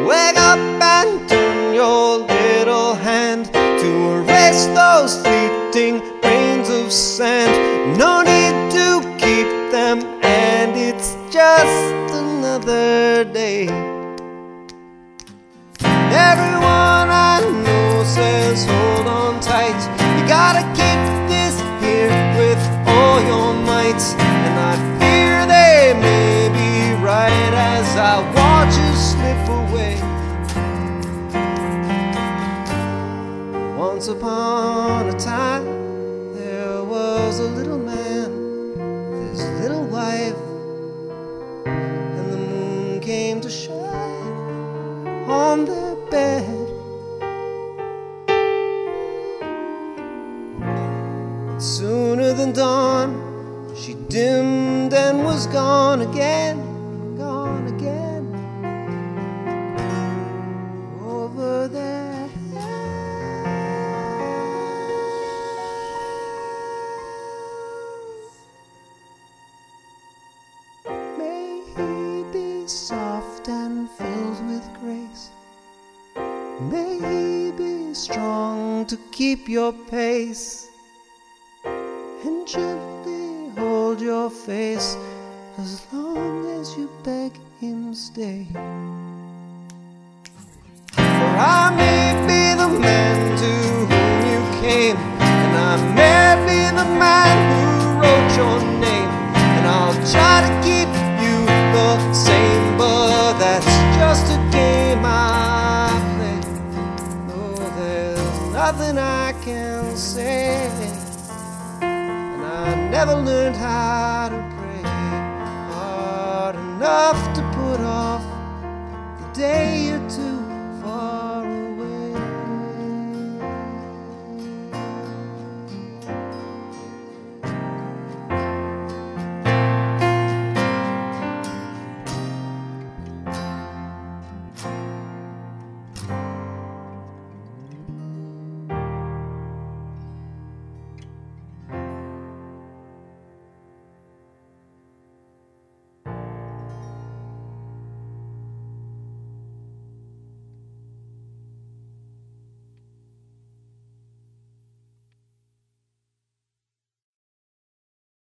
Wake up and turn your little hand to erase those fleeting grains of sand. No need to keep them, and it's just another day. Everyone I know says hold on tight, you gotta keep this here with all your might. And I fear they may be right as I watch you slip away. Once upon a time there was a little man with his little wife, and the moon came to shine on their bed. Sooner than dawn, she dimmed and was gone again, gone again. Over their heads. May he be soft and filled with grace. May he be strong to keep your pace, and gently hold your face as long as you beg him stay. For I may be the man to whom you came, and I may be the man who wrote your name, and I'll try to keep you the same, but that's just a game I play. No, there's nothing I can say, I never learned how to pray hard enough to put off the day or two